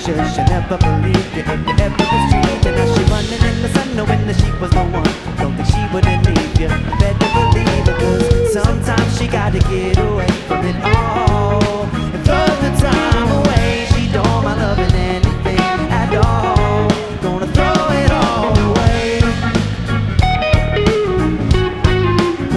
picture. She'll never believe you if you ever mistreat her. Now she running in the sun knowing that she was the one. Don't think she wouldn't leave you. Better believe it, 'cause sometimes she gotta get